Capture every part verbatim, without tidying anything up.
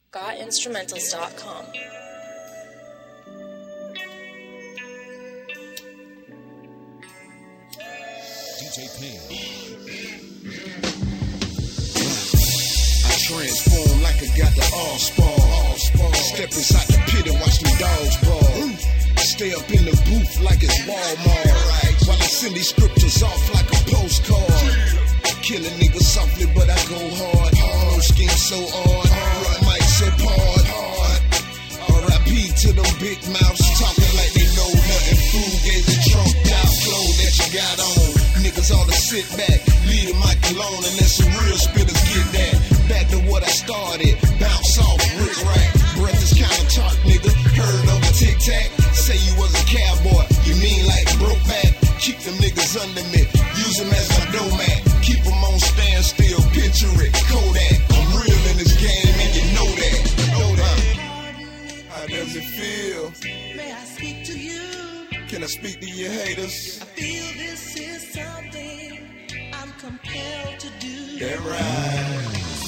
got instrumentals dot com. D J Payne. I transform like I got the all-spawn. Step inside the pit and watch them dogs ball. Stay up in the booth like it's Walmart. While I send these scriptures off like a postcard. Kill a nigga softly, but I go hard. No skin so hard. Run mic so hard. R I P to them big mouths talking like they know nothing. Food gave the trunked out clothes that you got on. Niggas ought to sit back, leave the mic alone and let some real spitters get that. Back to what I started, bounce off, rick rack. Breath is kinda tart, nigga. Heard of a tic tac. Say you was a cowboy, you mean like broke back. Keep them niggas under me, use them as my doormat. Keep them on standstill, picture it, Kodak. I'm real in this game and you know that. Know that. How does it feel? May I speak to you? Can I speak to your haters? I feel this is something I'm compelled to do. That right.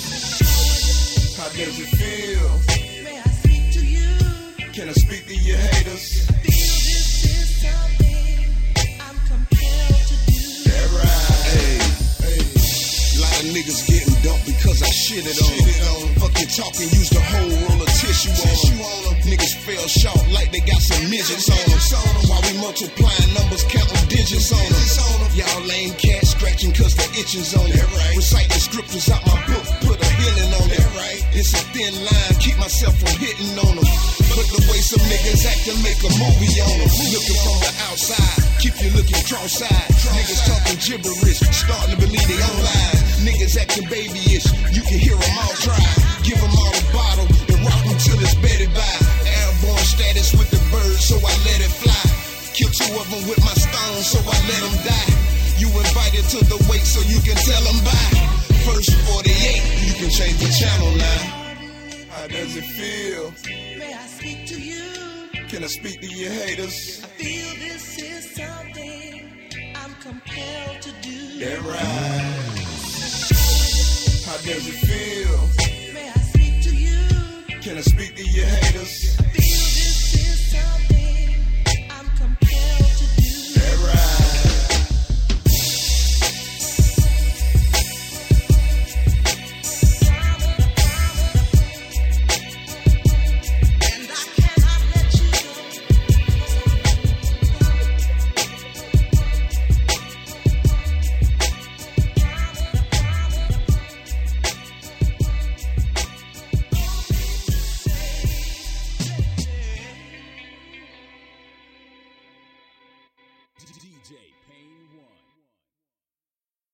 How does it feel? May I speak to you? Can I speak to your haters? I feel this is something I'm compelled to do. That right. Hey, hey. Lot of niggas getting dumped because I shitted on them. Fuck you talking, use the whole roll of tissue on them. Niggas fell short like they got some midgets on them. While we multiplying numbers, counting digits on them. Y'all lame cats scratching cause the itching's on them. Reciting scriptures out my book, put a healing on it. It's a thin line, keep myself from hitting on them. But the way some niggas act to make a movie on them. Looking from the outside, keep you looking cross-eyed. Niggas talking gibberish, starting to believe they own lies. Niggas acting babyish, you can hear them all try. Give them all a bottle and rock them till it's bedded by. Airborne status with the birds, so I let it fly. Kill two of them with my stone, so I let them die. You invited to the wake so you can tell them bye. First forty-eight, you can change the channel now. How does it feel? May I speak to you? Can I speak to your haters? I feel this is something I'm compelled to do. That right. How does it feel? May I speak to you? Can I speak to your haters?